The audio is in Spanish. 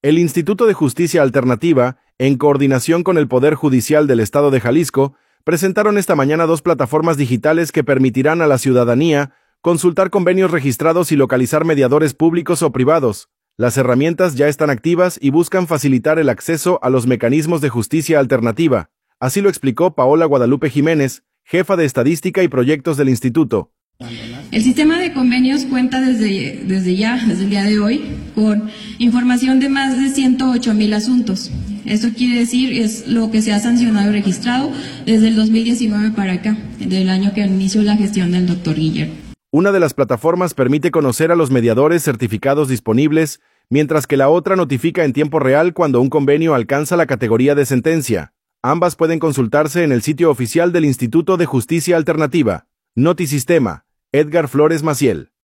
El Instituto de Justicia Alternativa, en coordinación con el Poder Judicial del Estado de Jalisco, presentaron esta mañana 2 plataformas digitales que permitirán a la ciudadanía consultar convenios registrados y localizar mediadores públicos o privados. Las herramientas ya están activas y buscan facilitar el acceso a los mecanismos de justicia alternativa. Así lo explicó Paola Guadalupe Jiménez, jefa de Estadística y Proyectos del Instituto. El sistema de convenios cuenta desde el día de hoy, con información de más de 108,000 asuntos. Esto quiere decir, es lo que se ha sancionado y registrado desde el 2019 para acá, del año que inició la gestión del doctor Guillermo. Una de las plataformas permite conocer a los mediadores certificados disponibles, mientras que la otra notifica en tiempo real cuando un convenio alcanza la categoría de sentencia. Ambas pueden consultarse en el sitio oficial del Instituto de Justicia Alternativa. Notisistema, Edgar Flores Maciel.